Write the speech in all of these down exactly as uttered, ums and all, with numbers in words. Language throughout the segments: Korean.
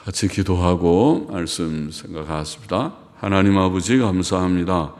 같이 기도하고 말씀 생각하겠습니다. 하나님 아버지 감사합니다.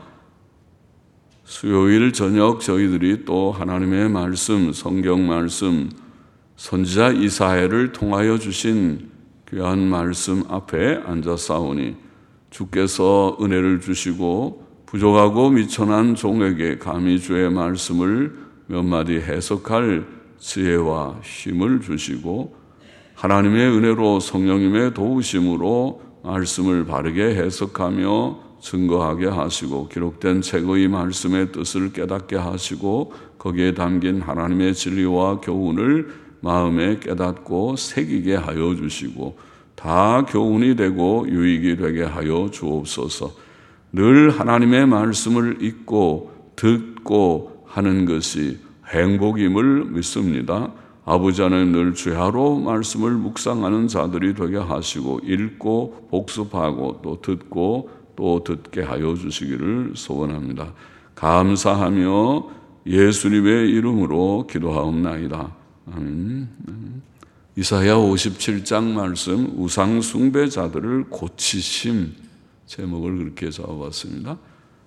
수요일 저녁 저희들이 또 하나님의 말씀, 성경 말씀, 선지자 이사야를 통하여 주신 귀한 말씀 앞에 앉아싸우니 주께서 은혜를 주시고 부족하고 미천한 종에게 감히 주의 말씀을 몇 마디 해석할 지혜와 힘을 주시고 하나님의 은혜로 성령님의 도우심으로 말씀을 바르게 해석하며 증거하게 하시고 기록된 책의 말씀의 뜻을 깨닫게 하시고 거기에 담긴 하나님의 진리와 교훈을 마음에 깨닫고 새기게 하여 주시고 다 교훈이 되고 유익이 되게 하여 주옵소서. 늘 하나님의 말씀을 읽고 듣고 하는 것이 행복임을 믿습니다. 아버지 하나님 늘 주야로 말씀을 묵상하는 자들이 되게 하시고 읽고 복습하고 또 듣고 또 듣게 하여 주시기를 소원합니다. 감사하며 예수님의 이름으로 기도하옵나이다. 아멘. 이사야 오십칠 장 말씀 우상 숭배자들을 고치심 제목을 그렇게 잡아봤습니다.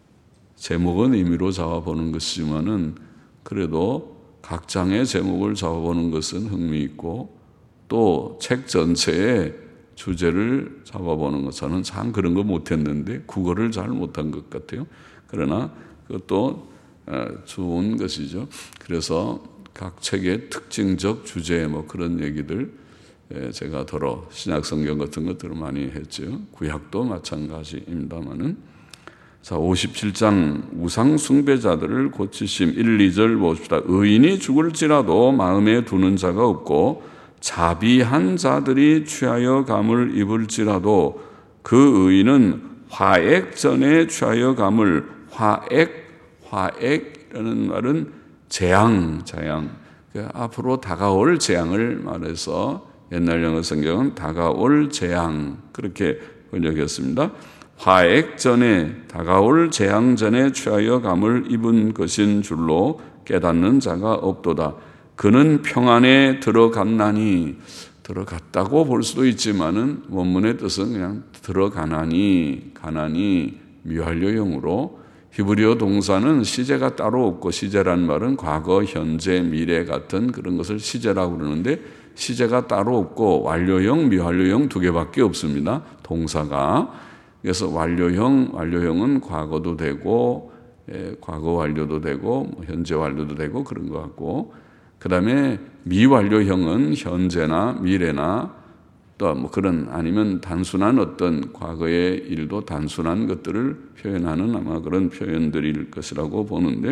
제목은 임의로 잡아보는 것이지만은 그래도 각 장의 제목을 잡아보는 것은 흥미있고 또 책 전체의 주제를 잡아보는 것 저는 참 그런 거 못했는데 국어를 잘 못한 것 같아요. 그러나 그것도 좋은 것이죠. 그래서 각 책의 특징적 주제 뭐 그런 얘기들 제가 더러 신약 성경 같은 것들을 많이 했죠. 구약도 마찬가지입니다만은 자, 오십칠 장 우상 숭배자들을 고치심 일, 이 절 봅시다. 의인이 죽을지라도 마음에 두는 자가 없고 자비한 자들이 취하여 감을 입을지라도 그 의인은 화액 전에 취하여 감을 화액, 화액이라는 말은 재앙, 재앙. 그러니까 앞으로 다가올 재앙을 말해서 옛날 영어 성경은 다가올 재앙 그렇게 번역했습니다. 화액 전에 다가올 재앙 전에 취하여 감을 입은 것인 줄로 깨닫는 자가 없도다. 그는 평안에 들어갔나니 들어갔다고 볼 수도 있지만은 원문의 뜻은 그냥 들어가나니 가나니 미완료형으로 히브리어 동사는 시제가 따로 없고 시제란 말은 과거, 현재, 미래 같은 그런 것을 시제라고 그러는데 시제가 따로 없고 완료형, 미완료형 두 개밖에 없습니다. 동사가. 그래서 완료형, 완료형은 과거도 되고 예, 과거 완료도 되고 뭐 현재 완료도 되고 그런 것 같고 그 다음에 미완료형은 현재나 미래나 또 뭐 그런 아니면 단순한 어떤 과거의 일도 단순한 것들을 표현하는 아마 그런 표현들일 것이라고 보는데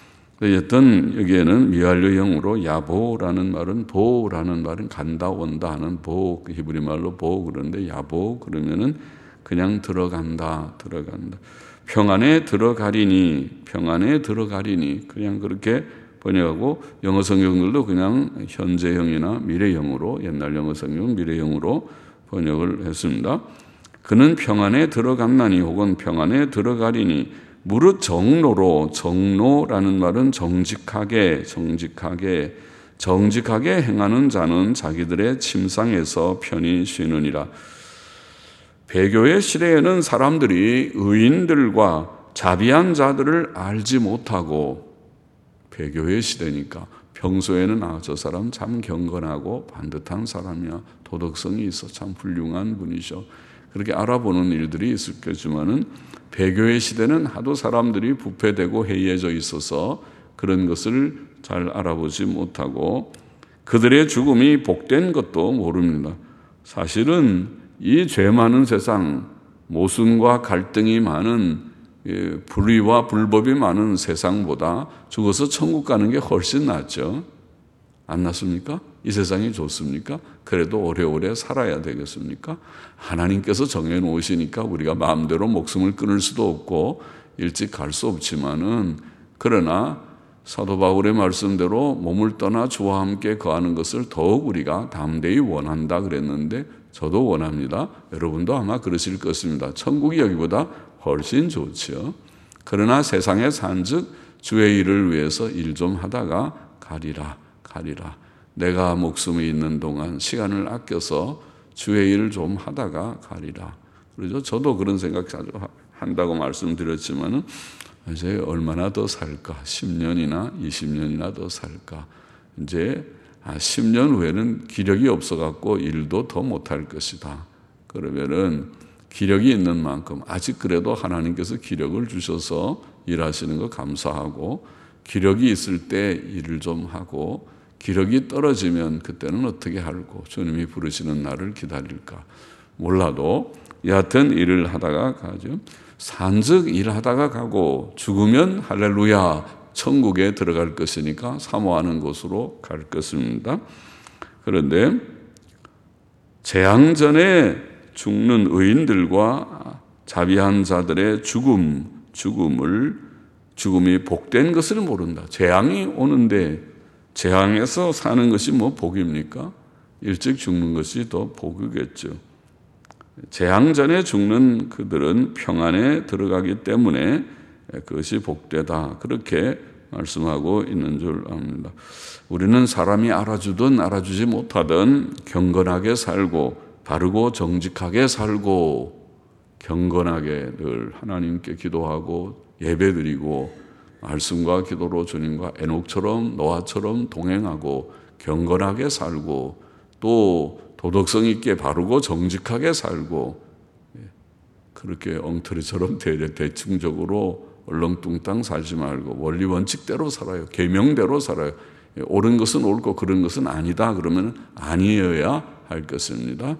여튼 여기에는 미완료형으로 야보라는 말은 보라는 말은 간다 온다 하는 보 히브리 말로 보 그러는데 야보 그러면은 그냥 들어간다, 들어간다. 평안에 들어가리니, 평안에 들어가리니, 그냥 그렇게 번역하고 영어 성경들도 그냥 현재형이나 미래형으로, 옛날 영어 성경은 미래형으로 번역을 했습니다. 그는 평안에 들어갔나니 혹은 평안에 들어가리니 무릇 정로로, 정로라는 말은 정직하게, 정직하게, 정직하게 행하는 자는 자기들의 침상에서 편히 쉬느니라. 배교의 시대에는 사람들이 의인들과 자비한 자들을 알지 못하고 배교의 시대니까 평소에는 아, 저 사람 참 경건하고 반듯한 사람이야. 도덕성이 있어. 참 훌륭한 분이셔. 그렇게 알아보는 일들이 있을 거지만은 배교의 시대는 하도 사람들이 부패되고 해이해져 있어서 그런 것을 잘 알아보지 못하고 그들의 죽음이 복된 것도 모릅니다. 사실은 이 죄 많은 세상, 모순과 갈등이 많은 불의와 불법이 많은 세상보다 죽어서 천국 가는 게 훨씬 낫죠. 안 낫습니까? 이 세상이 좋습니까? 그래도 오래오래 살아야 되겠습니까? 하나님께서 정해놓으시니까 우리가 마음대로 목숨을 끊을 수도 없고 일찍 갈 수 없지만은 그러나 사도 바울의 말씀대로 몸을 떠나 주와 함께 거하는 것을 더욱 우리가 담대히 원한다 그랬는데 저도 원합니다. 여러분도 아마 그러실 것입니다. 천국이 여기보다 훨씬 좋죠. 그러나 세상에 산즉 주의 일을 위해서 일 좀 하다가 가리라 가리라. 내가 목숨이 있는 동안 시간을 아껴서 주의 일을 좀 하다가 가리라. 그러죠. 저도 그런 생각 자주 한다고 말씀드렸지만은 이제 얼마나 더 살까? 십 년이나 이십 년이나 더 살까? 이제 아, 십 년 후에는 기력이 없어갖고 일도 더 못할 것이다. 그러면은 기력이 있는 만큼 아직 그래도 하나님께서 기력을 주셔서 일하시는 거 감사하고, 기력이 있을 때 일을 좀 하고, 기력이 떨어지면 그때는 어떻게 할고 주님이 부르시는 날을 기다릴까 몰라도 여하튼 일을 하다가 가죠. 산즉 일하다가 가고 죽으면 할렐루야 천국에 들어갈 것이니까 사모하는 곳으로 갈 것입니다. 그런데 재앙 전에 죽는 의인들과 자비한 자들의 죽음, 죽음을 죽음이 복된 것을 모른다. 재앙이 오는데 재앙에서 사는 것이 뭐 복입니까? 일찍 죽는 것이 더 복이겠죠. 재앙 전에 죽는 그들은 평안에 들어가기 때문에 그것이 복되다. 그렇게 말씀하고 있는 줄 압니다. 우리는 사람이 알아주든 알아주지 못하든 경건하게 살고 바르고 정직하게 살고 경건하게 늘 하나님께 기도하고 예배드리고 말씀과 기도로 주님과 에녹처럼 노아처럼 동행하고 경건하게 살고 또 도덕성 있게 바르고 정직하게 살고 그렇게 엉터리처럼 대충적으로 얼렁뚱땅 살지 말고 원리 원칙대로 살아요. 계명대로 살아요. 옳은 것은 옳고 그런 것은 아니다 그러면 아니어야 할 것입니다.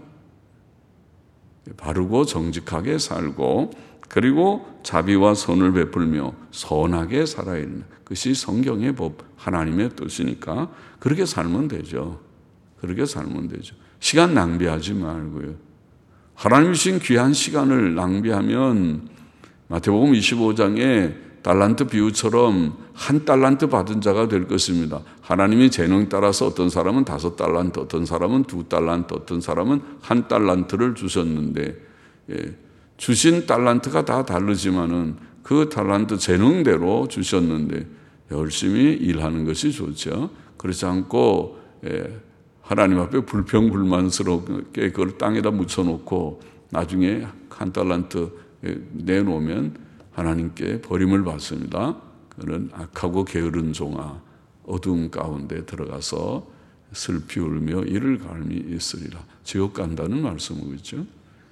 바르고 정직하게 살고 그리고 자비와 선을 베풀며 선하게 살아야 된다. 그것이 성경의 법, 하나님의 뜻이니까 그렇게 살면 되죠. 그렇게 살면 되죠. 시간 낭비하지 말고요. 하나님이 주신 귀한 시간을 낭비하면 마태복음 이십오 장에 달란트 비유처럼 한 달란트 받은 자가 될 것입니다. 하나님이 재능 따라서 어떤 사람은 다섯 달란트, 어떤 사람은 두 달란트, 어떤 사람은 한 달란트를 주셨는데 예, 주신 달란트가 다 다르지만은 그 달란트 재능대로 주셨는데 열심히 일하는 것이 좋죠. 그렇지 않고 예, 하나님 앞에 불평불만스럽게 그걸 땅에다 묻혀놓고 나중에 한 달란트 내놓으면 하나님께 버림을 받습니다. 그는 악하고 게으른 종아 어두움 가운데 들어가서 슬피 울며 이를 갈미 있으리라. 지옥 간다는 말씀이고 있죠.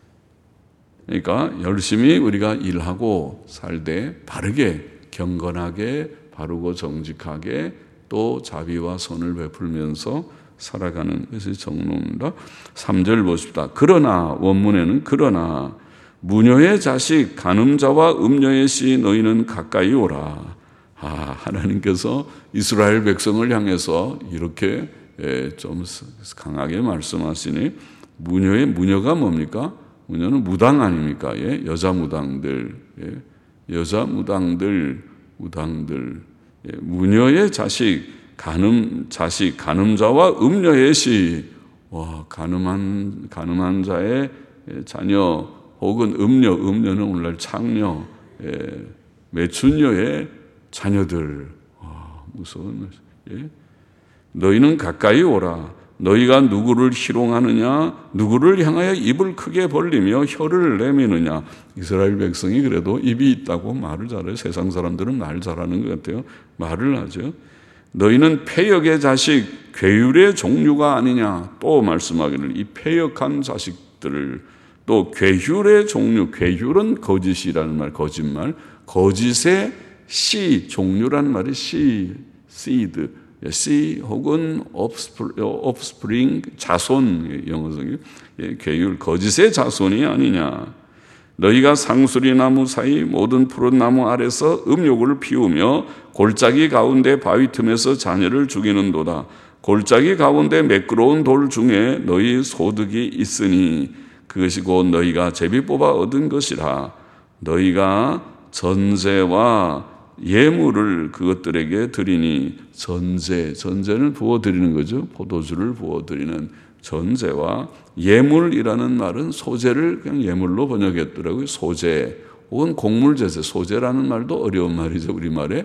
그러니까 열심히 우리가 일하고 살되 바르게 경건하게 바르고 정직하게 또 자비와 선을 베풀면서 살아가는 것이 정로입니다. 삼 절 보십시다. 그러나 원문에는 그러나 무녀의 자식 간음자와 음녀의 씨 너희는 가까이 오라. 아, 하나님께서 이스라엘 백성을 향해서 이렇게 좀 강하게 말씀하시니 무녀의 무녀가 뭡니까? 무녀는 무당 아닙니까? 예? 여자 무당들, 예? 여자 무당들, 무당들, 예? 무녀의 자식, 간음 자식, 간음자와 음녀의 씨, 와, 간음한 간음한 자의 자녀 혹은 음녀, 음녀는 오늘날 창녀, 예? 매춘녀의 자녀들, 와, 무서운, 예? 너희는 가까이 오라. 너희가 누구를 희롱하느냐, 누구를 향하여 입을 크게 벌리며 혀를 내미느냐. 이스라엘 백성이 그래도 입이 있다고 말을 잘해요. 세상 사람들은 말 잘하는 것 같아요. 말을 하죠. 너희는 패역의 자식, 괴율의 종류가 아니냐. 또 말씀하기를 이 패역한 자식들을 또 괴율의 종류, 괴율은 거짓이라는 말, 거짓말, 거짓의 씨, 종류란 말이 씨, seed, 씨 혹은 offspring, 자손, 영어성이 괴율, 거짓의 자손이 아니냐. 너희가 상수리 나무 사이 모든 푸른 나무 아래서 음욕을 피우며 골짜기 가운데 바위 틈에서 자녀를 죽이는도다. 골짜기 가운데 매끄러운 돌 중에 너희 소득이 있으니 그것이 곧 너희가 제비 뽑아 얻은 것이라. 너희가 전제와 예물을 그것들에게 드리니 전제, 전제는 부어드리는 거죠. 포도주를 부어드리는 전제와 예물이라는 말은 소재를 그냥 예물로 번역했더라고요. 소재 혹은 곡물제세, 소재라는 말도 어려운 말이죠. 우리말에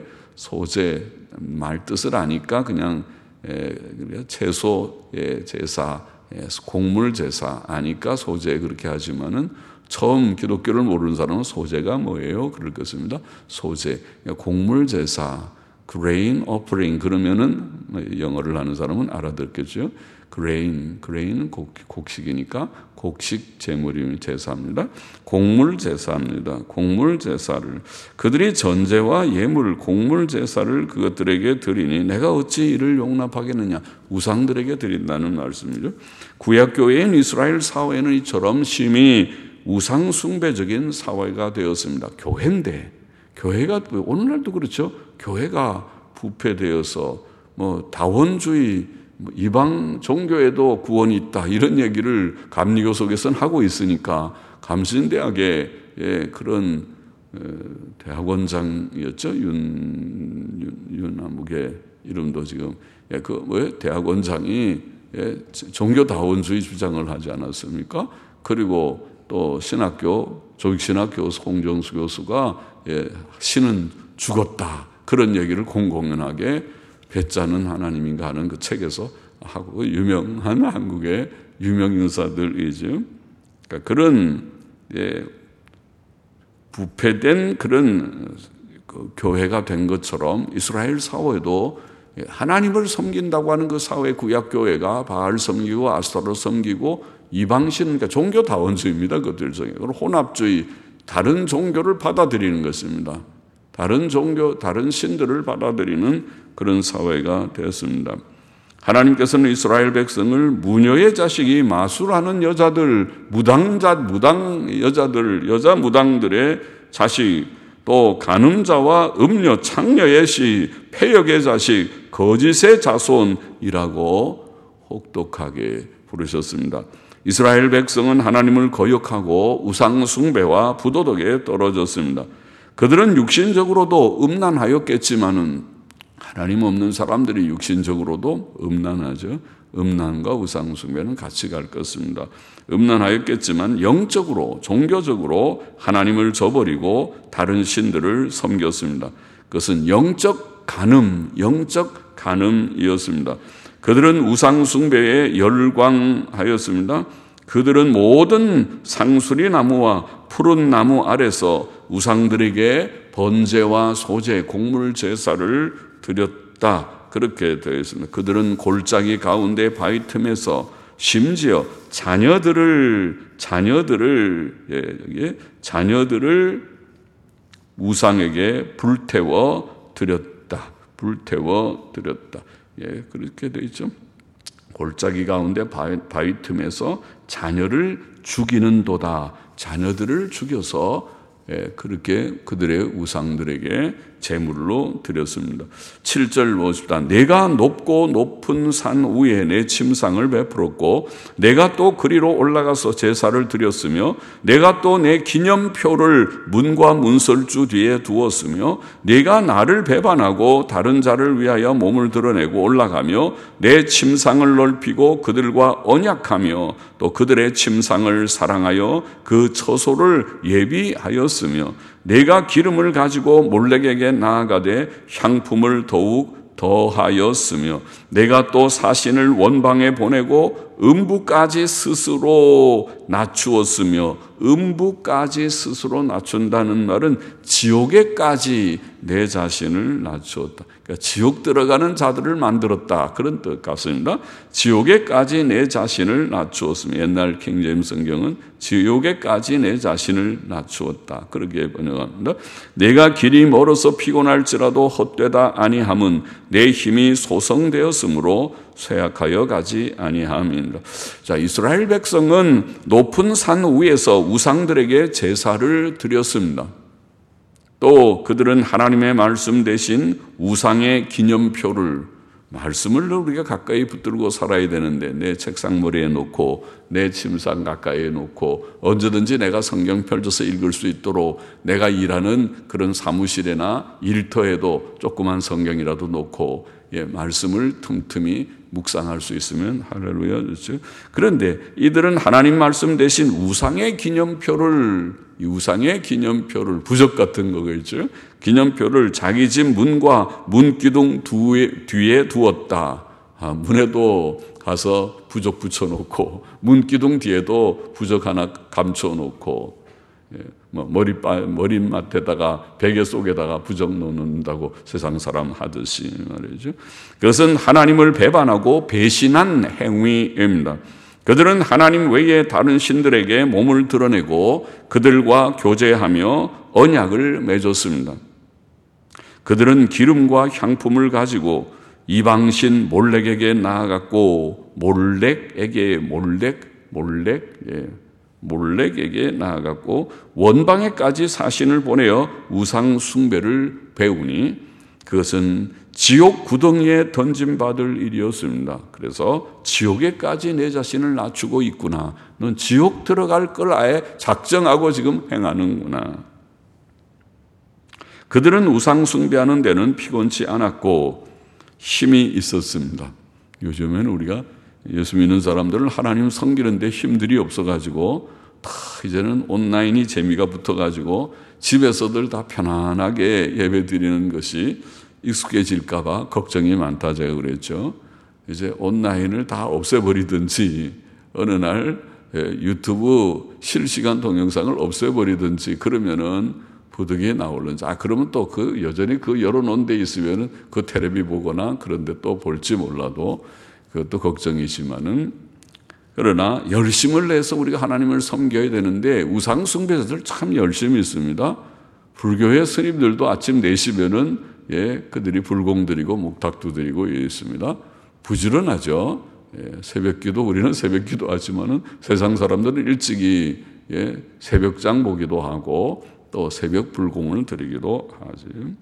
소재, 말 뜻을 아니까 그냥 채소의 제사 곡물 제사 아니까 소제 그렇게 하지만은 처음 기독교를 모르는 사람은 소제가 뭐예요? 그럴 것입니다. 소제, 곡물 제사, grain offering 그러면은 영어를 하는 사람은 알아듣겠죠. grain, grain은 곡, 곡식이니까 곡식 제물이 제사입니다. 곡물 제사입니다. 곡물 제사를 그들이 전제와 예물, 곡물 제사를 그것들에게 드리니 내가 어찌 이를 용납하겠느냐? 우상들에게 드린다는 말씀이죠. 구약 교회인 이스라엘 사회는 이처럼 심히 우상 숭배적인 사회가 되었습니다. 교회인데 교회가 오늘날도 그렇죠. 교회가 부패되어서 뭐 다원주의 뭐 이방 종교에도 구원이 있다 이런 얘기를 감리교 속에서는 하고 있으니까 감신대학의 예, 그런 에, 대학원장이었죠. 윤, 윤, 윤아무개 이름도 지금 예, 그 뭐예요? 대학원장이 예, 종교다원주의 주장을 하지 않았습니까? 그리고 또 신학교 조직신학 교수 홍정수 교수가 예, 신은 죽었다 그런 얘기를 공공연하게 배짜는 하나님인가 하는 그 책에서 하고 유명한 한국의 유명 인사들이죠. 그러니까 그런 예, 부패된 그런 그 교회가 된 것처럼 이스라엘 사회도 하나님을 섬긴다고 하는 그 사회 구약 교회가 바알 섬기고 아스타로 섬기고 이방신 그러니까 종교 다원주의입니다. 그들 중에 혼합주의 다른 종교를 받아들이는 것입니다. 다른 종교, 다른 신들을 받아들이는 그런 사회가 되었습니다. 하나님께서는 이스라엘 백성을 무녀의 자식이 마술하는 여자들, 무당자, 무당 여자들, 여자 무당들의 자식, 또 간음자와 음녀, 창녀의 시, 폐역의 자식, 거짓의 자손이라고 혹독하게 부르셨습니다. 이스라엘 백성은 하나님을 거역하고 우상 숭배와 부도덕에 떨어졌습니다. 그들은 육신적으로도 음란하였겠지만은 하나님 없는 사람들이 육신적으로도 음란하죠. 음란과 우상 숭배는 같이 갈 것입니다. 음란하였겠지만 영적으로 종교적으로 하나님을 저버리고 다른 신들을 섬겼습니다. 그것은 영적 간음, 영적 간음이었습니다. 그들은 우상 숭배에 열광하였습니다. 그들은 모든 상수리 나무와 푸른 나무 아래서 우상들에게 번제와 소제, 곡물 제사를 드렸다. 그렇게 되어 있습니다. 그들은 골짜기 가운데 바위 틈에서 심지어 자녀들을 자녀들을 예, 여기 자녀들을 우상에게 불태워 드렸다. 불태워 드렸다. 예, 그렇게 되어 있죠. 골짜기 가운데 바위, 바위 틈에서 자녀를 죽이는도다. 자녀들을 죽여서 예, 그렇게 그들의 우상들에게 제물로 드렸습니다. 칠 절 보십시다. 내가 높고 높은 산 위에 내 침상을 베풀었고 내가 또 그리로 올라가서 제사를 드렸으며 내가 또 내 기념표를 문과 문설주 뒤에 두었으며 내가 나를 배반하고 다른 자를 위하여 몸을 드러내고 올라가며 내 침상을 넓히고 그들과 언약하며 또 그들의 침상을 사랑하여 그 처소를 예비하였으며 내가 기름을 가지고 몰렉에게 나아가되 향품을 더욱 더하였으며 내가 또 사신을 원방에 보내고 음부까지 스스로 낮추었으며 음부까지 스스로 낮춘다는 말은 지옥에까지 내 자신을 낮추었다. 그러니까 지옥 들어가는 자들을 만들었다. 그런 뜻 같습니다. 지옥에까지 내 자신을 낮추었으며 옛날 킹제임스 성경은 지옥에까지 내 자신을 낮추었다. 그렇게 번역합니다. 내가 길이 멀어서 피곤할지라도 헛되다 아니함은 내 힘이 소성되었으므로 쇠약하여 가지 아니함입니다. 자, 이스라엘 백성은 높은 산 위에서 우상들에게 제사를 드렸습니다. 또 그들은 하나님의 말씀 대신 우상의 기념표를 말씀을 우리가 가까이 붙들고 살아야 되는데 내 책상 머리에 놓고 내 침상 가까이에 놓고 언제든지 내가 성경 펼쳐서 읽을 수 있도록 내가 일하는 그런 사무실이나 일터에도 조그만 성경이라도 놓고 예, 말씀을 틈틈이 묵상할 수 있으면 할렐루야. 그렇죠? 그런데 이들은 하나님 말씀 대신 우상의 기념표를 이 우상의 기념표를 부적 같은 거겠죠. 기념표를 자기 집 문과 문기둥 뒤에 두었다. 아, 문에도 가서 부적 붙여놓고 문기둥 뒤에도 부적 하나 감춰놓고 예, 뭐 머리빠, 머리맡에다가 베개 속에다가 부적 놓는다고 세상 사람 하듯이 말이죠. 그것은 하나님을 배반하고 배신한 행위입니다. 그들은 하나님 외에 다른 신들에게 몸을 드러내고 그들과 교제하며 언약을 맺었습니다. 그들은 기름과 향품을 가지고 이방신 몰렉에게 나아갔고 몰렉에게 몰렉 몰렉 예, 몰렉에게 나아갔고 원방에까지 사신을 보내어 우상 숭배를 배우니 그것은 지옥 구덩이에 던짐받을 일이었습니다. 그래서 지옥에까지 내 자신을 낮추고 있구나. 넌 지옥 들어갈 걸 아예 작정하고 지금 행하는구나. 그들은 우상 숭배하는 데는 피곤치 않았고 힘이 있었습니다. 요즘에는 우리가 예수 믿는 사람들은 하나님 섬기는 데 힘들이 없어가지고 다 이제는 온라인이 재미가 붙어가지고 집에서들 다 편안하게 예배 드리는 것이 익숙해질까 봐 걱정이 많다 제가 그랬죠. 이제 온라인을 다 없애버리든지 어느 날 유튜브 실시간 동영상을 없애버리든지 그러면은 부득이 나올는지 아 그러면 또 그 여전히 그 열어놓은 데 있으면은 그 텔레비 보거나 그런데 또 볼지 몰라도 그것도 걱정이지만은 그러나 열심을 내서 우리가 하나님을 섬겨야 되는데 우상 숭배자들 참 열심히 있습니다. 불교의 스님들도 아침 네 시면은 예, 그들이 불공 드리고 목탁도 드리고 있습니다. 부지런하죠. 예, 새벽기도 우리는 새벽기도 하지만은 세상 사람들은 일찍이 예, 새벽장 보기도 하고 또 새벽 불공을 드리기도 하지.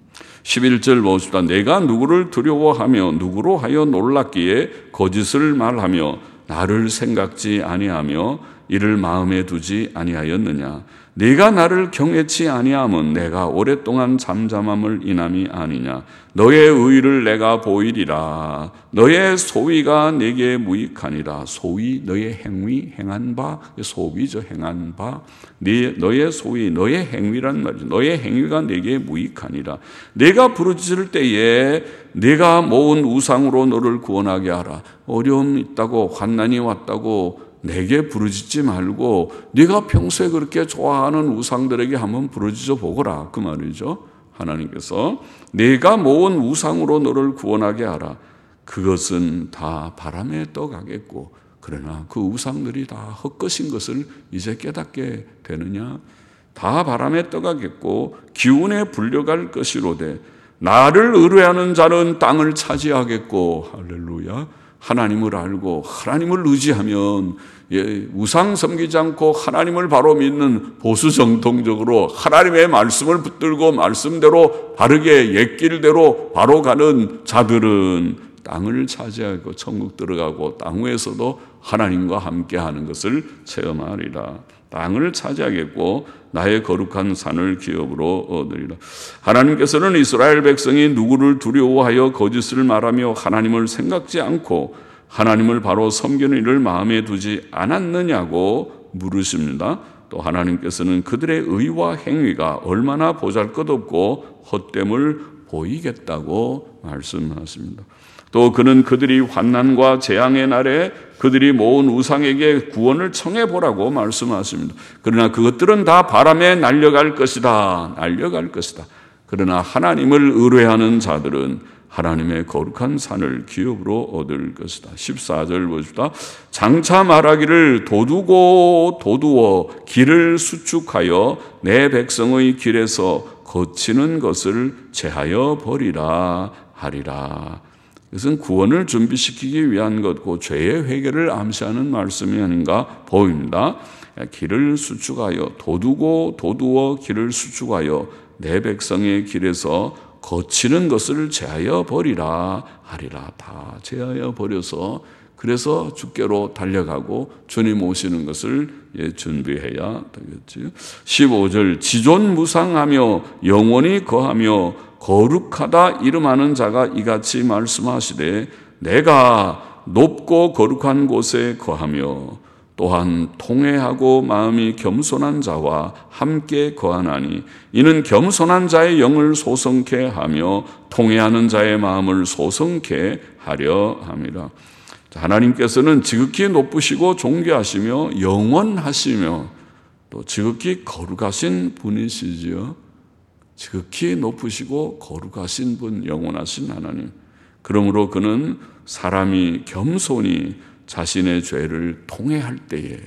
십일 절 봅시다. 내가 누구를 두려워하며 누구로 하여 놀랐기에 거짓을 말하며 나를 생각지 아니하며 이를 마음에 두지 아니하였느냐. 네가 나를 경외치 아니함은 내가 오랫동안 잠잠함을 인함이 아니냐. 너의 의를 내가 보이리라. 너의 소위가 내게 무익하니라. 소위 너의 행위 행한 바 소위죠. 행한 바 네, 너의 소위 너의 행위란 말이죠. 너의 행위가 내게 무익하니라. 내가 부르짖을 때에 내가 모은 우상으로 너를 구원하게 하라. 어려움이 있다고 환난이 왔다고 내게 부르짖지 말고 네가 평소에 그렇게 좋아하는 우상들에게 한번 부르짖어 보거라 그 말이죠. 하나님께서 내가 모은 우상으로 너를 구원하게 하라. 그것은 다 바람에 떠가겠고 그러나 그 우상들이 다 헛것인 것을 이제 깨닫게 되느냐. 다 바람에 떠가겠고 기운에 불려갈 것이로되 나를 의뢰하는 자는 땅을 차지하겠고 할렐루야. 하나님을 알고 하나님을 의지하면 예, 우상 섬기지 않고 하나님을 바로 믿는 보수정통적으로 하나님의 말씀을 붙들고 말씀대로 바르게 옛길대로 바로 가는 자들은 땅을 차지하고 천국 들어가고 땅 위에서도 하나님과 함께하는 것을 체험하리라. 땅을 차지하겠고 나의 거룩한 산을 기업으로 얻으리라. 하나님께서는 이스라엘 백성이 누구를 두려워하여 거짓을 말하며 하나님을 생각지 않고 하나님을 바로 섬기는 일을 마음에 두지 않았느냐고 물으십니다. 또 하나님께서는 그들의 의와 행위가 얼마나 보잘것없고 헛됨을 보이겠다고 말씀하십니다. 또 그는 그들이 환난과 재앙의 날에 그들이 모은 우상에게 구원을 청해보라고 말씀하십니다. 그러나 그것들은 다 바람에 날려갈 것이다. 날려갈 것이다. 그러나 하나님을 의뢰하는 자들은 하나님의 거룩한 산을 기업으로 얻을 것이다. 십사 절 보십시다. 장차 말하기를 도두고 도두어 길을 수축하여 내 백성의 길에서 거치는 것을 제하여 버리라 하리라. 이것은 구원을 준비시키기 위한 것고 죄의 회개를 암시하는 말씀이 아닌가 보입니다. 길을 수축하여 도두고 도두어 길을 수축하여 내 백성의 길에서 거치는 것을 제하여 버리라 하리라. 다 제하여 버려서 그래서 주께로 달려가고 주님 오시는 것을 준비해야 되겠지. 십오 절 지존무상하며 영원히 거하며 거룩하다 이름하는 자가 이같이 말씀하시되 내가 높고 거룩한 곳에 거하며 또한 통회하고 마음이 겸손한 자와 함께 거하나니 이는 겸손한 자의 영을 소성케 하며 통회하는 자의 마음을 소성케 하려 함이라. 하나님께서는 지극히 높으시고 존귀하시며 영원하시며 또 지극히 거룩하신 분이시지요. 지극히 높으시고 거룩하신 분, 영원하신 하나님. 그러므로 그는 사람이 겸손히 자신의 죄를 통회할 때에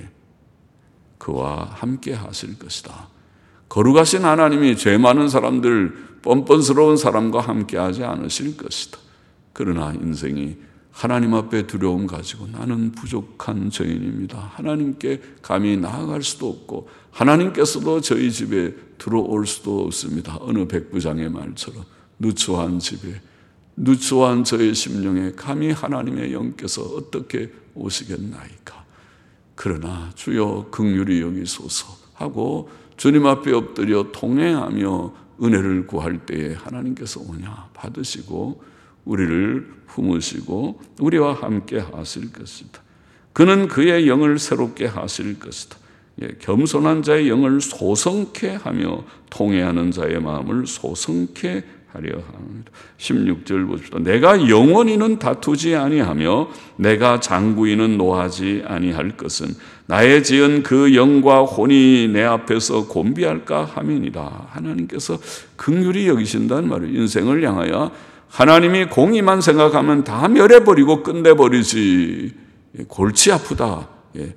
그와 함께 하실 것이다. 거룩하신 하나님이 죄 많은 사람들, 뻔뻔스러운 사람과 함께 하지 않으실 것이다. 그러나 인생이 하나님 앞에 두려움 가지고 나는 부족한 죄인입니다. 하나님께 감히 나아갈 수도 없고 하나님께서도 저희 집에 들어올 수도 없습니다. 어느 백부장의 말처럼 누추한 집에 누추한 저의 심령에 감히 하나님의 영께서 어떻게 오시겠나이까. 그러나 주여 긍휼히 여기소서 하고 주님 앞에 엎드려 통회하며 은혜를 구할 때에 하나님께서 오냐 받으시고 우리를 품으시고 우리와 함께 하실 것이다. 그는 그의 영을 새롭게 하실 것이다. 예, 겸손한 자의 영을 소성케 하며 통회하는 자의 마음을 소성케 하려 합니다. 십육 절 보십시오. 내가 영원히는 다투지 아니하며 내가 장구이는 노하지 아니할 것은 나의 지은 그 영과 혼이 내 앞에서 곤비할까 함이니라. 하나님께서 긍휼히 여기신다는 말이에요. 인생을 향하여 하나님이 공의만 생각하면 다 멸해버리고 끝내버리지. 골치 아프다.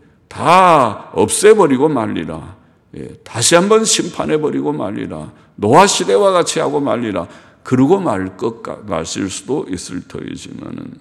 다 없애버리고 말리라. 다시 한번 심판해버리고 말리라. 노아시대와 같이 하고 말리라. 그러고 말 것 마실 수도 있을 터이지만은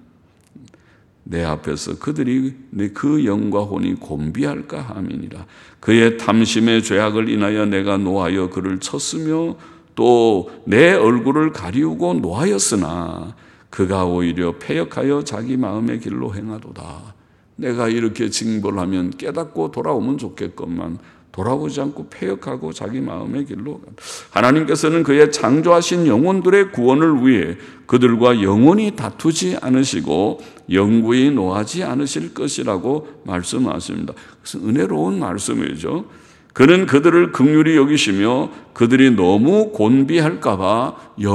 내 앞에서 그들이 내 그 영과 혼이 곤비할까 함이니라. 그의 탐심의 죄악을 인하여 내가 노하여 그를 쳤으며 또 내 얼굴을 가리우고 노하였으나 그가 오히려 패역하여 자기 마음의 길로 행하도다. 내가 이렇게 징벌하면 깨닫고 돌아오면 좋겠건만 돌아오지 않고 패역하고 자기 마음의 길로. 하나님께서는 그의 창조하신 영혼들의 구원을 위해 그들과 영원히 다투지 않으시고 영구히 노하지 않으실 것이라고 말씀하십니다. 그것은 은혜로운 말씀이죠. 그는 그들을 긍휼히 여기시며 그들이 너무 곤비할까 봐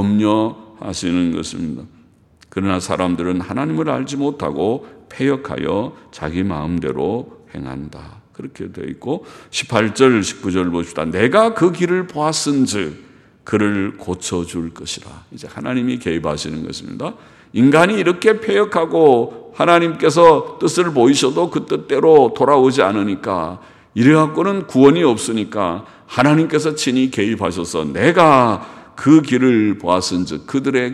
염려하시는 것입니다. 그러나 사람들은 하나님을 알지 못하고 패역하여 자기 마음대로 행한다. 그렇게 되어 있고 십팔 절 십구 절 보십시다. 내가 그 길을 보았은즉 그를 고쳐줄 것이라. 이제 하나님이 개입하시는 것입니다. 인간이 이렇게 패역하고 하나님께서 뜻을 보이셔도 그 뜻대로 돌아오지 않으니까 이래갖고는 구원이 없으니까 하나님께서 친히 개입하셔서 내가 그 길을 보았은즉 그들의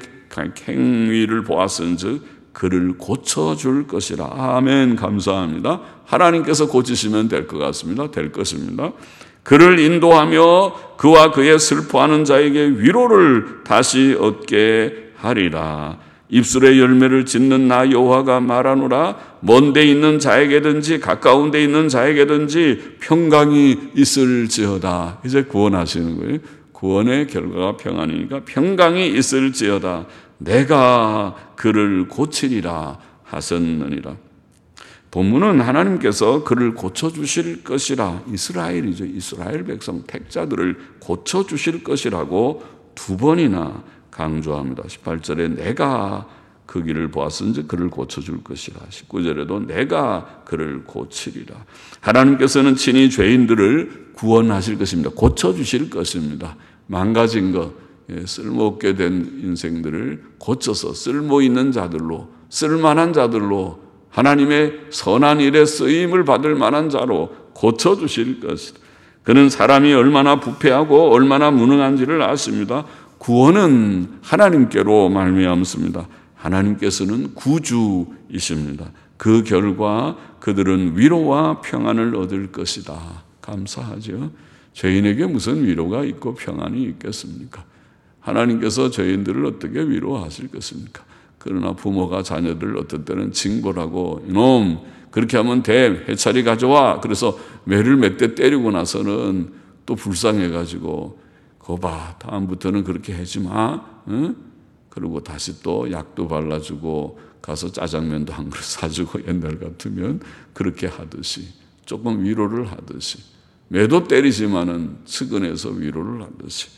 행위를 보았은즉 그를 고쳐줄 것이라. 아멘. 감사합니다. 하나님께서 고치시면 될 것 같습니다. 될 것입니다. 그를 인도하며 그와 그의 슬퍼하는 자에게 위로를 다시 얻게 하리라. 입술의 열매를 짓는 나 여호와가 말하노라. 먼 데 있는 자에게든지 가까운 데 있는 자에게든지 평강이 있을지어다. 이제 구원하시는 거예요. 구원의 결과가 평안이니까 평강이 있을지어다. 내가 그를 고치리라 하셨느니라. 본문은 하나님께서 그를 고쳐주실 것이라. 이스라엘이죠. 이스라엘 백성 택자들을 고쳐주실 것이라고 두 번이나 강조합니다. 십팔 절에 내가 그 길을 보았은지 그를 고쳐줄 것이라. 십구 절에도 내가 그를 고치리라. 하나님께서는 친히 죄인들을 구원하실 것입니다. 고쳐주실 것입니다. 망가진 것, 쓸모없게 된 인생들을 고쳐서 쓸모있는 자들로, 쓸만한 자들로, 하나님의 선한 일에 쓰임을 받을 만한 자로 고쳐주실 것이다. 그는 사람이 얼마나 부패하고 얼마나 무능한지를 아십니다. 구원은 하나님께로 말미암습니다. 하나님께서는 구주이십니다. 그 결과 그들은 위로와 평안을 얻을 것이다. 감사하죠. 죄인에게 무슨 위로가 있고 평안이 있겠습니까? 하나님께서 죄인들을 어떻게 위로하실 것입니까? 그러나 부모가 자녀들을 어떤 때는 징벌하고 이놈 그렇게 하면 돼, 회차리 가져와. 그래서 매를 몇 대 때리고 나서는 또 불쌍해가지고 거봐 다음부터는 그렇게 하지 마. 응? 그리고 다시 또 약도 발라주고 가서 짜장면도 한 그릇 사주고 옛날 같으면 그렇게 하듯이 조금 위로를 하듯이 매도 때리지만은 측은해서 위로를 하듯이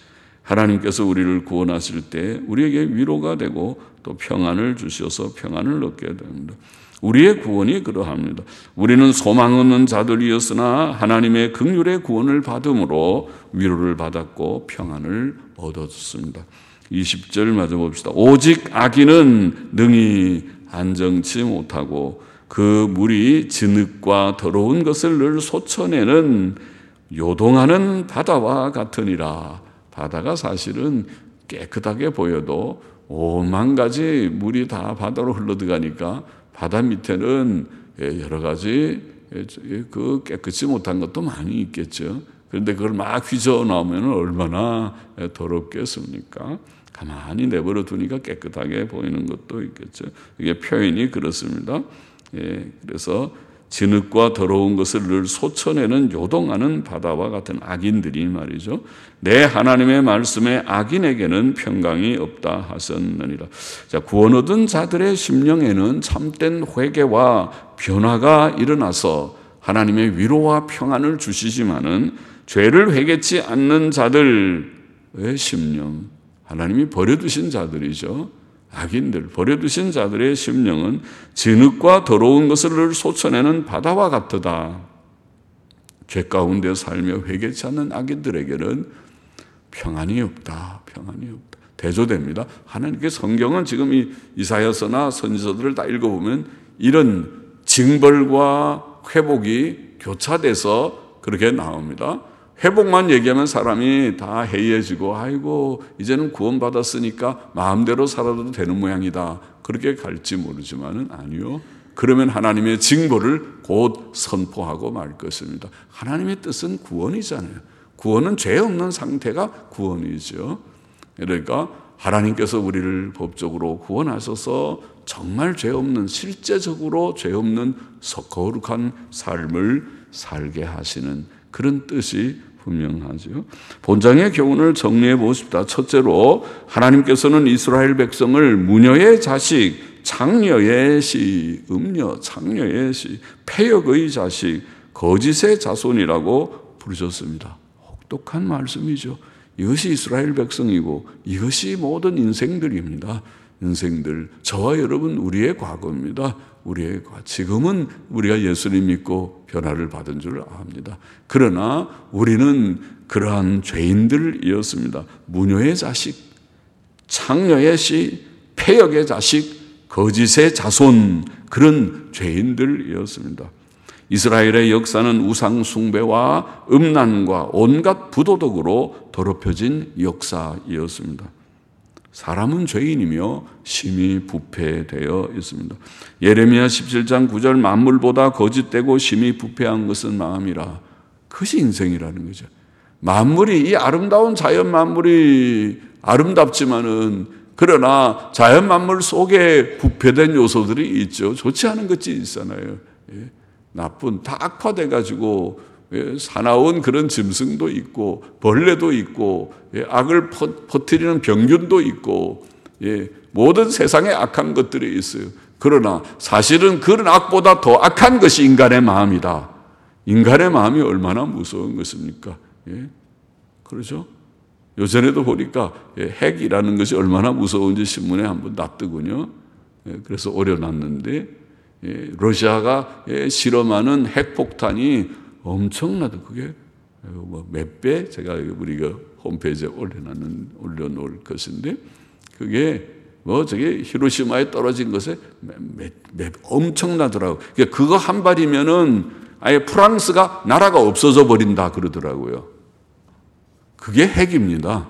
하나님께서 우리를 구원하실 때 우리에게 위로가 되고 또 평안을 주셔서 평안을 얻게 됩니다. 우리의 구원이 그러합니다. 우리는 소망 없는 자들이었으나 하나님의 긍휼의 구원을 받음으로 위로를 받았고 평안을 얻었습니다. 이십 절 마저 봅시다. 오직 악인은 능히 안정치 못하고 그 물이 진흙과 더러운 것을 늘 솟아내는 요동하는 바다와 같으니라. 바다가 사실은 깨끗하게 보여도 오만 가지 물이 다 바다로 흘러들어가니까 바다 밑에는 여러 가지 그 깨끗이 못한 것도 많이 있겠죠. 그런데 그걸 막 휘저어 나오면 얼마나 더럽겠습니까? 가만히 내버려 두니까 깨끗하게 보이는 것도 있겠죠. 이게 표현이 그렇습니다. 예, 그래서 진흙과 더러운 것을 늘 솟아내는 요동하는 바다와 같은 악인들이 말이죠. 내 하나님의 말씀에 악인에게는 평강이 없다 하셨느니라. 자, 구원 얻은 자들의 심령에는 참된 회개와 변화가 일어나서 하나님의 위로와 평안을 주시지만은 죄를 회개치 않는 자들의 심령, 하나님이 버려두신 자들이죠. 악인들, 버려두신 자들의 심령은 진흙과 더러운 것을 쏟아내는 바다와 같으다. 죄 가운데 살며 회개치 않는 악인들에게는 평안이 없다. 평안이 없다. 대조됩니다. 하나님께 성경은 지금 이 이사야서나 선지서들을 다 읽어보면 이런 징벌과 회복이 교차돼서 그렇게 나옵니다. 회복만 얘기하면 사람이 다 해이해지고 아이고 이제는 구원받았으니까 마음대로 살아도 되는 모양이다. 그렇게 갈지 모르지만은 아니요. 그러면 하나님의 징벌을 곧 선포하고 말 것입니다. 하나님의 뜻은 구원이잖아요. 구원은 죄 없는 상태가 구원이죠. 그러니까 하나님께서 우리를 법적으로 구원하셔서 정말 죄 없는, 실제적으로 죄 없는 거룩한 삶을 살게 하시는 그런 뜻이 분명하죠. 본장의 교훈을 정리해 보십시다. 첫째로 하나님께서는 이스라엘 백성을 무녀의 자식, 창녀의 씨, 음녀, 창녀의 씨, 폐역의 자식, 거짓의 자손이라고 부르셨습니다. 혹독한 말씀이죠. 이것이 이스라엘 백성이고 이것이 모든 인생들입니다. 인생들, 저와 여러분 우리의 과거입니다. 우리의 과거. 지금은 우리가 예수님 믿고 변화를 받은 줄 압니다. 그러나 우리는 그러한 죄인들이었습니다. 무녀의 자식, 창녀의 씨, 폐역의 자식, 거짓의 자손, 그런 죄인들이었습니다. 이스라엘의 역사는 우상 숭배와 음란과 온갖 부도덕으로 더럽혀진 역사이었습니다. 사람은 죄인이며 심히 부패되어 있습니다. 예레미야 십칠 장 구 절 만물보다 거짓되고 심히 부패한 것은 마음이라. 그것이 인생이라는 거죠. 만물이, 이 아름다운 자연 만물이 아름답지만은 그러나 자연 만물 속에 부패된 요소들이 있죠. 좋지 않은 것이 있잖아요. 예. 나쁜, 다 악화돼가지고 예, 사나운 그런 짐승도 있고 벌레도 있고 예, 악을 퍼, 퍼뜨리는 병균도 있고 예, 모든 세상에 악한 것들이 있어요. 그러나 사실은 그런 악보다 더 악한 것이 인간의 마음이다. 인간의 마음이 얼마나 무서운 것입니까? 예, 그렇죠? 요전에도 보니까 예, 핵이라는 것이 얼마나 무서운지 신문에 한번 났더군요. 예, 그래서 오려놨는데 예, 러시아가 예, 실험하는 핵폭탄이 엄청나다. 그게 뭐 몇 배? 제가 우리가 홈페이지에 올려놓는, 올려놓을 것인데, 그게 뭐 저게 히로시마에 떨어진 것에 몇, 몇, 엄청나더라고요. 그러니까 그거 한 발이면은 아예 프랑스가 나라가 없어져 버린다 그러더라고요. 그게 핵입니다.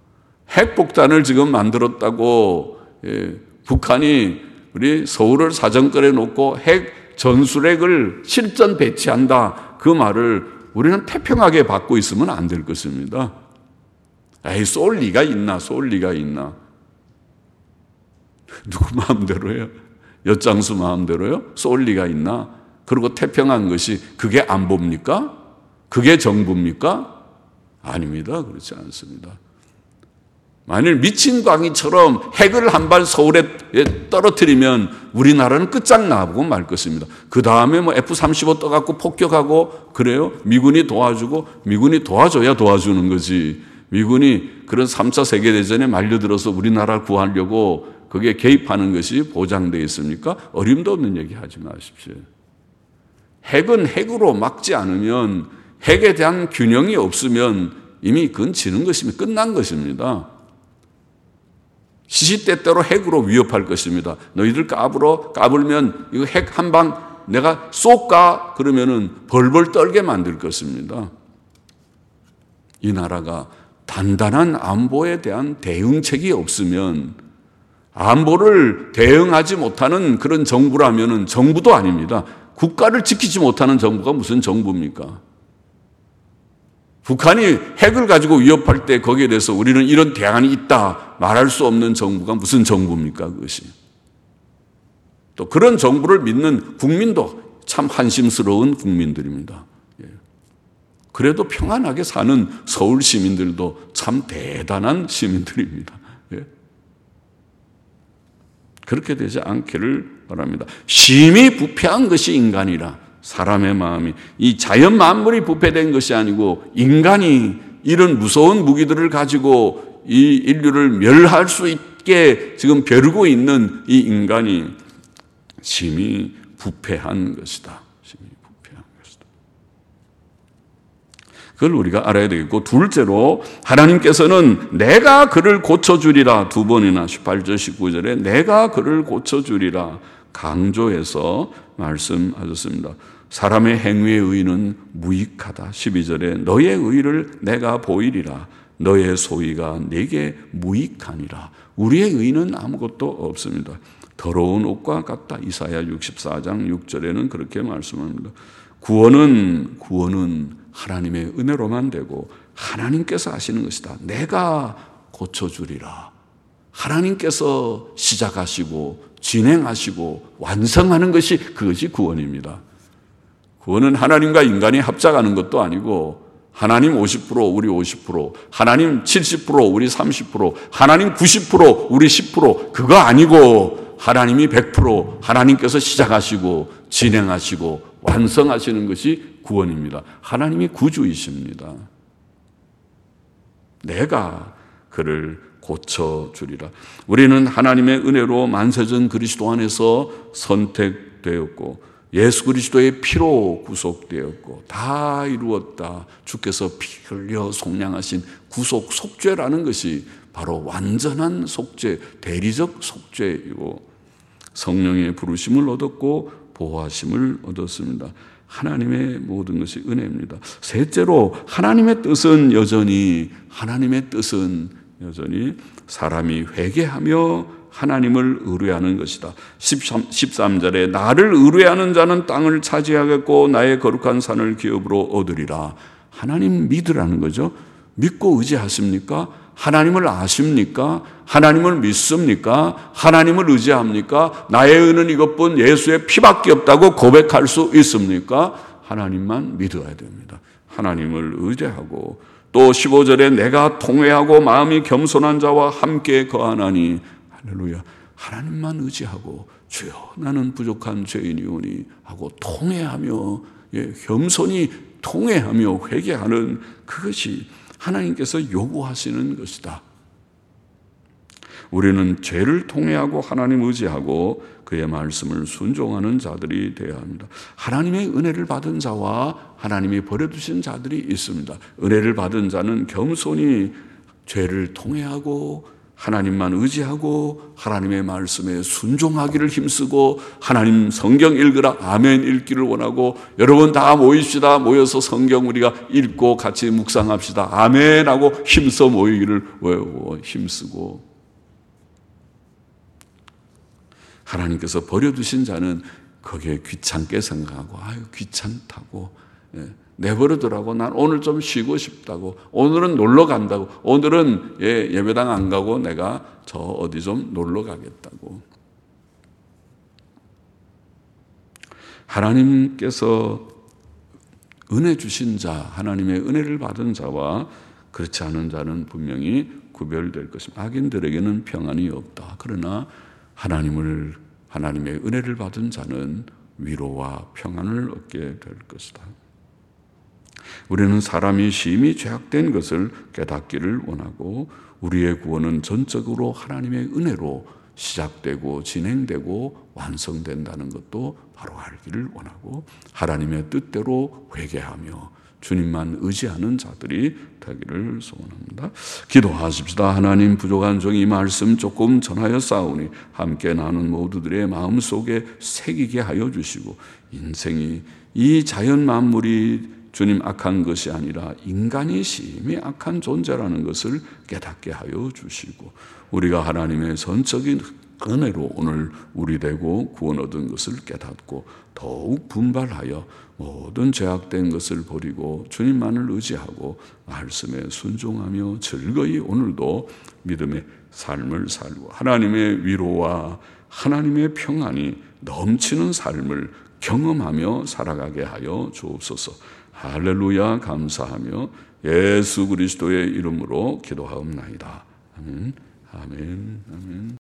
핵폭탄을 지금 만들었다고 예, 북한이 우리 서울을 사정거리에 놓고 핵 전술핵을 실전 배치한다. 그 말을 우리는 태평하게 받고 있으면 안 될 것입니다. 에이, 쏠 리가 있나, 쏠 리가 있나. 누구 마음대로요? 엿장수 마음대로요? 쏠 리가 있나? 그리고 태평한 것이 그게 안보입니까? 그게 정부입니까? 아닙니다. 그렇지 않습니다. 만일 미친 광이처럼 핵을 한 발 서울에 떨어뜨리면 우리나라는 끝장나고 말 것입니다. 그 다음에 뭐 에프 삼십오 떠갖고 폭격하고 그래요? 미군이 도와주고 미군이 도와줘야 도와주는 거지. 미군이 그런 삼 차 세계대전에 말려들어서 우리나라를 구하려고 그게 개입하는 것이 보장되어 있습니까? 어림도 없는 얘기 하지 마십시오. 핵은 핵으로 막지 않으면, 핵에 대한 균형이 없으면 이미 그건 지는 것입니다. 끝난 것입니다. 시시때때로 핵으로 위협할 것입니다. 너희들 까불어, 까불면 이거 핵 한 방 내가 쏠까? 그러면은 벌벌 떨게 만들 것입니다. 이 나라가 단단한 안보에 대한 대응책이 없으면, 안보를 대응하지 못하는 그런 정부라면은 정부도 아닙니다. 국가를 지키지 못하는 정부가 무슨 정부입니까? 북한이 핵을 가지고 위협할 때 거기에 대해서 우리는 이런 대안이 있다 말할 수 없는 정부가 무슨 정부입니까, 그것이? 또 그런 정부를 믿는 국민도 참 한심스러운 국민들입니다. 그래도 평안하게 사는 서울 시민들도 참 대단한 시민들입니다. 그렇게 되지 않기를 바랍니다. 심히 부패한 것이 인간이라. 사람의 마음이, 이 자연 만물이 부패된 것이 아니고 인간이 이런 무서운 무기들을 가지고 이 인류를 멸할 수 있게 지금 벼르고 있는 이 인간이 심히 부패한 것이다. 심히 부패한 것이다. 그걸 우리가 알아야 되겠고, 둘째로 하나님께서는 내가 그를 고쳐주리라, 두 번이나 십팔 절 십구 절에 내가 그를 고쳐주리라 강조해서 말씀하셨습니다. 사람의 행위의 의는 무익하다. 십이 절에 너의 의를 내가 보이리라. 너의 소위가 내게 무익하니라. 우리의 의는 아무것도 없습니다. 더러운 옷과 같다. 이사야 육십사 장 육 절에는 그렇게 말씀합니다. 구원은 구원은 하나님의 은혜로만 되고 하나님께서 하시는 것이다. 내가 고쳐주리라. 하나님께서 시작하시고 진행하시고 완성하는 것이, 그것이 구원입니다. 구원은 하나님과 인간이 합작하는 것도 아니고, 하나님 오십 퍼센트 우리 오십 퍼센트, 하나님 칠십 퍼센트 우리 삼십 퍼센트, 하나님 구십 퍼센트 우리 십 퍼센트, 그거 아니고 하나님이 백 퍼센트 하나님께서 시작하시고 진행하시고 완성하시는 것이 구원입니다. 하나님이 구주이십니다. 내가 그를 고쳐주리라. 우리는 하나님의 은혜로 만세전 그리스도 안에서 선택되었고 예수 그리스도의 피로 구속되었고 다 이루었다. 주께서 피 흘려 속량하신 구속 속죄라는 것이 바로 완전한 속죄, 대리적 속죄이고 성령의 부르심을 얻었고 보호하심을 얻었습니다. 하나님의 모든 것이 은혜입니다. 셋째로 하나님의 뜻은 여전히 하나님의 뜻은 여전히 사람이 회개하며 하나님을 의뢰하는 것이다. 십삼 절에 나를 의뢰하는 자는 땅을 차지하겠고 나의 거룩한 산을 기업으로 얻으리라. 하나님 믿으라는 거죠. 믿고 의지하십니까? 하나님을 아십니까? 하나님을 믿습니까? 하나님을 의지합니까? 나의 의는 이것뿐 예수의 피밖에 없다고 고백할 수 있습니까? 하나님만 믿어야 됩니다. 하나님을 의지하고 또 십오 절에 내가 통회하고 마음이 겸손한 자와 함께 거하나니 할렐루야. 하나님만 의지하고 주여 나는 부족한 죄인이오니 하고 통회하며 예, 겸손히 통회하며 회개하는 그것이 하나님께서 요구하시는 것이다. 우리는 죄를 통회하고 하나님 의지하고 그의 말씀을 순종하는 자들이 되어야 합니다. 하나님의 은혜를 받은 자와 하나님이 버려두신 자들이 있습니다. 은혜를 받은 자는 겸손히 죄를 통회하고 하나님만 의지하고 하나님의 말씀에 순종하기를 힘쓰고 하나님 성경 읽으라 아멘 읽기를 원하고 여러분 다 모입시다. 모여서 성경 우리가 읽고 같이 묵상합시다. 아멘 하고 힘써 모이기를 힘쓰고 하나님께서 버려두신 자는 거기에 귀찮게 생각하고 아유 귀찮다고 예. 내버려두라고 난 오늘 좀 쉬고 싶다고 오늘은 놀러 간다고 오늘은 예, 예배당 안 가고 내가 저 어디 좀 놀러 가겠다고. 하나님께서 은혜 주신 자 하나님의 은혜를 받은 자와 그렇지 않은 자는 분명히 구별될 것입니다. 악인들에게는 평안이 없다. 그러나 하나님을 하나님의 은혜를 받은 자는 위로와 평안을 얻게 될 것이다. 우리는 사람이 심히 죄악된 것을 깨닫기를 원하고 우리의 구원은 전적으로 하나님의 은혜로 시작되고 진행되고 완성된다는 것도 바로 알기를 원하고 하나님의 뜻대로 회개하며 주님만 의지하는 자들이 되기를 소원합니다. 기도하십시다. 하나님, 부족한 종이 말씀 조금 전하여 싸우니 함께 나눈 모두들의 마음속에 새기게 하여 주시고 인생이 이 자연 만물이 주님 악한 것이 아니라 인간이 심히 악한 존재라는 것을 깨닫게 하여 주시고 우리가 하나님의 전적인 은혜로 오늘 우리 되고 구원 얻은 것을 깨닫고 더욱 분발하여 모든 죄악된 것을 버리고 주님만을 의지하고 말씀에 순종하며 즐거이 오늘도 믿음의 삶을 살고 하나님의 위로와 하나님의 평안이 넘치는 삶을 경험하며 살아가게 하여 주옵소서. 할렐루야. 감사하며 예수 그리스도의 이름으로 기도하옵나이다. 아멘. 아멘. 아멘.